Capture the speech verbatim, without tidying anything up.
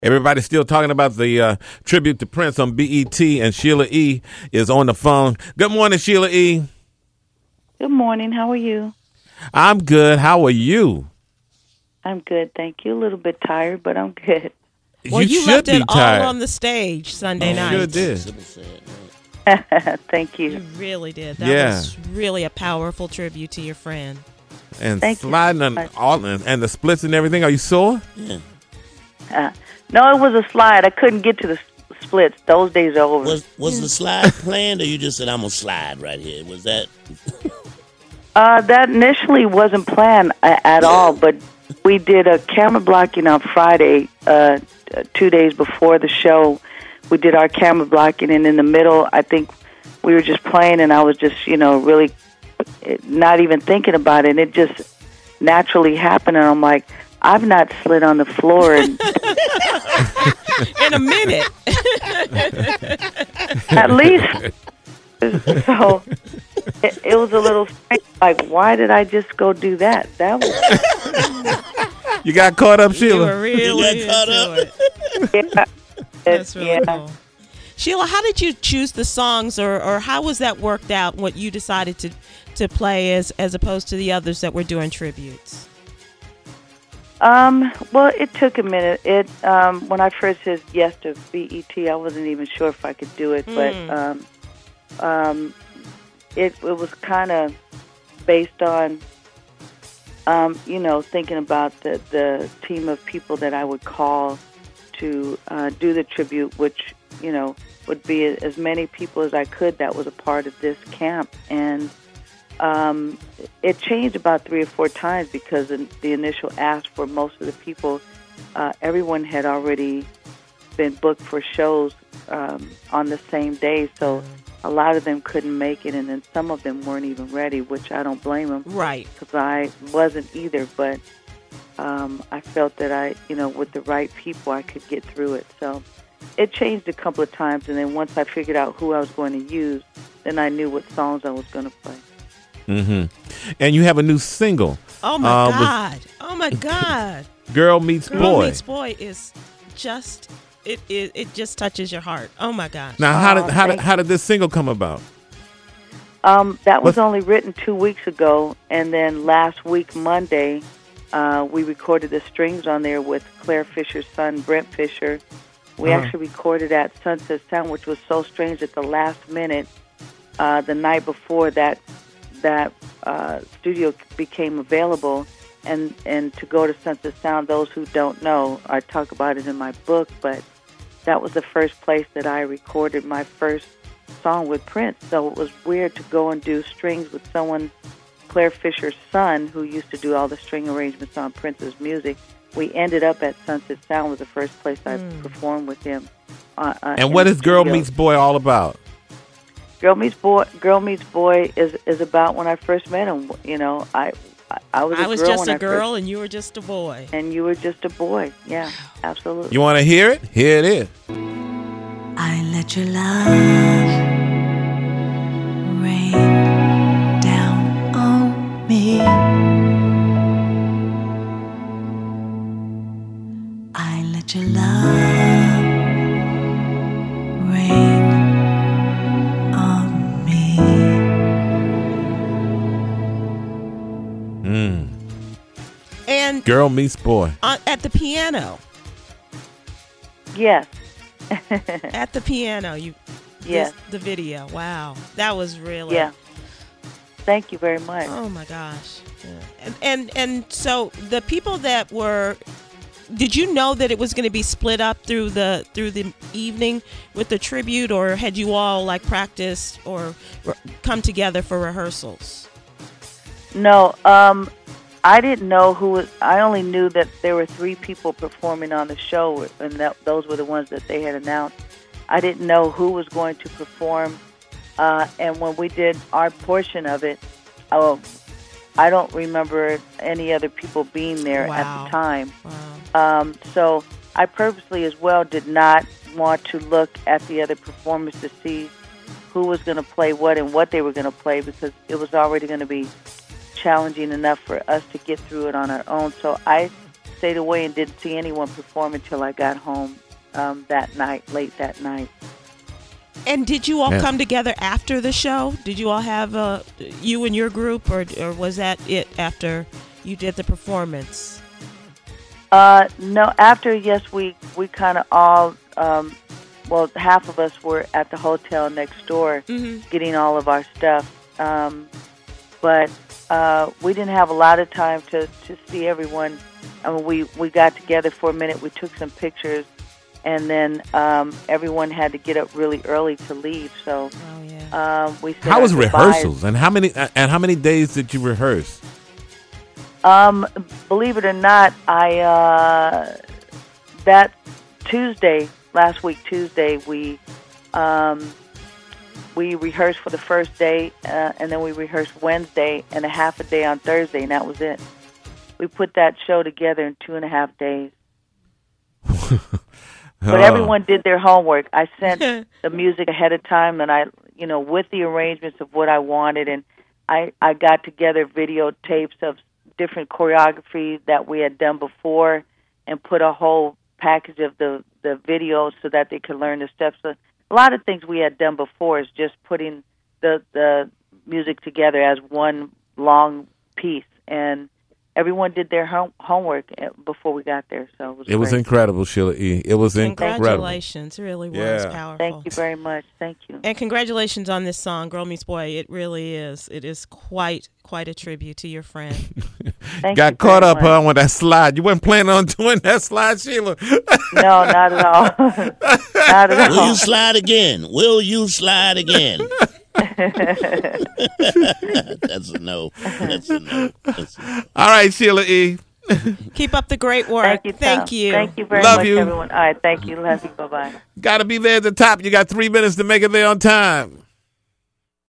Everybody's still talking about the uh, tribute to Prince on B E T, and Sheila E. is on the phone. Good morning, Sheila E. Good morning. How are you? I'm good. How are you? I'm good, thank you. A little bit tired, but I'm good. Well, you, you left should it be tired. all on the stage Sunday You night. sure did. Thank you. You really did. That Yeah. was really a powerful tribute to your friend. And Thank you. sliding on all and, and the splits and everything. Are you sore? Yeah. Uh, no, it was a slide. I couldn't get to the s- splits. Those days are over. Was was the slide planned, or you just said I'm gonna slide right here? Was that? Uh, that initially wasn't planned uh, at all, but we did a camera blocking on Friday, uh, t- two days before the show. We did our camera blocking, and in the middle, I think we were just playing, and I was just, you know, really not even thinking about it, and it just naturally happened, and I'm like, I've not slid on the floor in, In a minute. at least. So it, it was a little strange. Like, why did I just go do that? That was You got caught up, You Sheila? were really You got caught into up. it. yeah. That's It- really yeah. cool. Sheila, how did you choose the songs, or, or how was that worked out, what you decided to, to play as, as opposed to the others that were doing tributes? Um, well, it took a minute. It um, when I first said yes to B E T, I wasn't even sure if I could do it, but Mm. um, um, it it was kind of based on um, you know, thinking about the the team of people that I would call to uh, do the tribute, which, you know, would be as many people as I could that was a part of this camp. And um, it changed about three or four times because in the initial ask for most of the people, uh, everyone had already been booked for shows um, on the same day. So a lot of them couldn't make it, and then some of them weren't even ready, which I don't blame them. Right. Because I wasn't either, but um, I felt that I, you know, with the right people, I could get through it. So it changed a couple of times, and then once I figured out who I was going to use, then I knew what songs I was going to play. Mm-hmm. And you have a new single. Oh, my uh, with God. Oh, my God. Girl Meets Girl Boy. Meets Boy is just, it, it, it just touches your heart. Oh, my gosh. Now, how Aw, did how did, thank how did this single come about? Um, that was What- only written two weeks ago, and then last week, Monday, uh, we recorded the strings on there with Claire Fisher's son, Brent Fisher. We Uh-huh. actually recorded at Sunset Sound, which was so strange at the last minute, uh, the night before that that uh, studio became available. And, and to go to Sunset Sound, those who don't know, I talk about it in my book, but that was the first place that I recorded my first song with Prince. So it was weird to go and do strings with someone, Claire Fisher's son, who used to do all the string arrangements on Prince's music. We ended up at Sunset Sound, was the first place I performed with him. Uh, uh, And in what the is Girl studio. Meets Boy all about? Girl Meets Boy? Girl Meets Boy is is about when I first met him. You know, I I, I was a I was girl just when a I girl, first, and you were just a boy. and you were just a boy. Yeah, absolutely. You want to hear it? Here it is. I let your love rain down on me. I let your love rain on me. Mm. And Girl Meets Boy. uh, at the piano, Yes. at the piano, you, Yes. this- the video. Wow. That was really, Yeah. Thank you very much. oh my gosh. Yeah. And, and, and so the people that were, did you know that it was going to be split up through the, through the evening with the tribute, or had you all like practiced or re- come together for rehearsals? No, um, I didn't know who was, I only knew that there were three people performing on the show, and that those were the ones that they had announced. I didn't know who was going to perform, uh, and when we did our portion of it, uh, I don't remember any other people being there at Wow. the time. Wow. Um, so I purposely as well did not want to look at the other performers to see who was going to play what and what they were going to play, because it was already going to be challenging enough for us to get through it on our own. So I stayed away and didn't see anyone perform until I got home um, that night, late that night. And did you all Yeah. come together after the show? Did you all have uh, you and your group, or or was that it after you did the performance? Uh, no, after, yes, we, we kind of all, um, well, half of us were at the hotel next door Mm-hmm. getting all of our stuff. Um, but uh, we didn't have a lot of time to, to see everyone. I mean, we, we got together for a minute, we took some pictures, and then um, everyone had to get up really early to leave. So Oh yeah. um, we said How our was goodbyes. rehearsals, and how many and how many days did you rehearse? Um, believe it or not, I uh, that Tuesday, last week Tuesday, we um, we rehearsed for the first day, uh, and then we rehearsed Wednesday and a half a day on Thursday, and that was it. We put that show together in two and a half days. But Oh. everyone did their homework. I sent the music ahead of time, and I, you know, with the arrangements of what I wanted, and I, I got together videotapes of different choreography that we had done before, and put a whole package of the the videos so that they could learn the steps. So a lot of things we had done before is just putting the the music together as one long piece, and everyone did their home, homework before we got there. So it was It was great. incredible, Sheila E. It was incredible. Congratulations. It really was Yeah. powerful. Thank you very much. Thank you. And congratulations on this song, Girl Meets Boy. It really is. It is quite quite a tribute to your friend. Thank Got you caught very up, much. huh, on that slide. You weren't planning on doing that slide, Sheila. No, not at all. Not at Will all. you slide again? Will you slide again? That's a no. That's a no. That's a no. All right, Sheila E. Keep up the great work. Thank you. Tom. Thank you. Thank you very Love much, you. everyone. All right. Thank you. Love you. Bye bye. Got to be there at the top. You got three minutes to make it there on time.